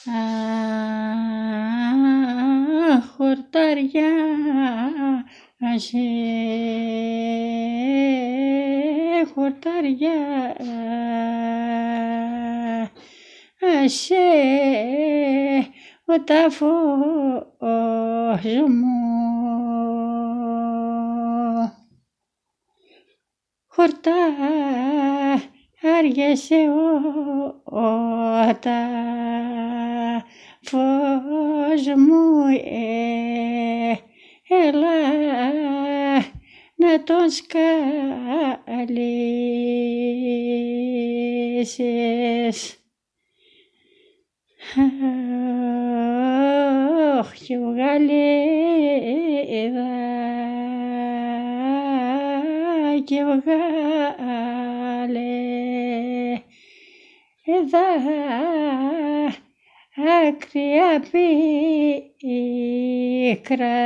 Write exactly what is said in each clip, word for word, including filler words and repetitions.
χορτάρια σε χορτάρια σε ο τάφος μου χορτάρια σε ο τάφος μου έλα να τον σκαλίσεις. Αχ, κι βγάλε και βγάλε δάκρυα πίκρα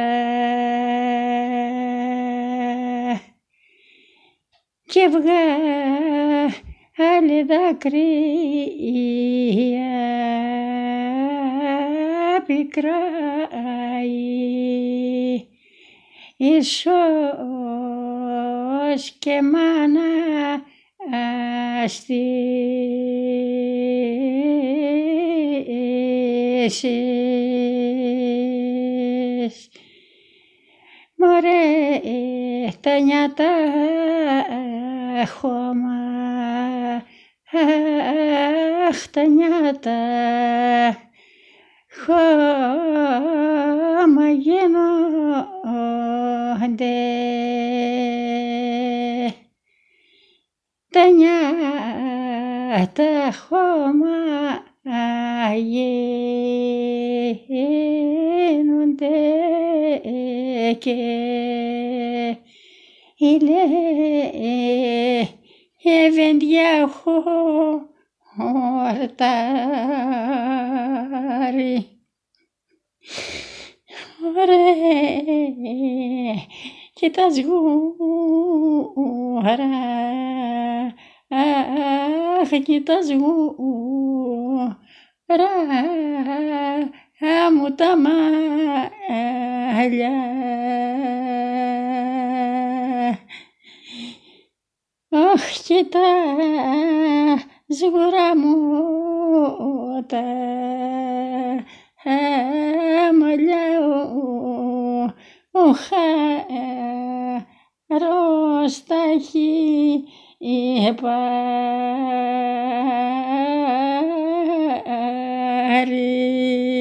και βγάλε δάκρυα πικρά ίσως και μάνα στήσεις. Μωρέ τα νιάτα χώμα, αχ τα νιάτα χώμα γίνονται, τα νιάτα χώμα γίνονται και ηλεύεντια χορτάρι. Ωραία και τα σγούρα, αχ και τα σγούρα μου τα μαλλιά. Αχ και τα σγούρα μου τα μαλλιά ο χαρός τα έχει πάρει.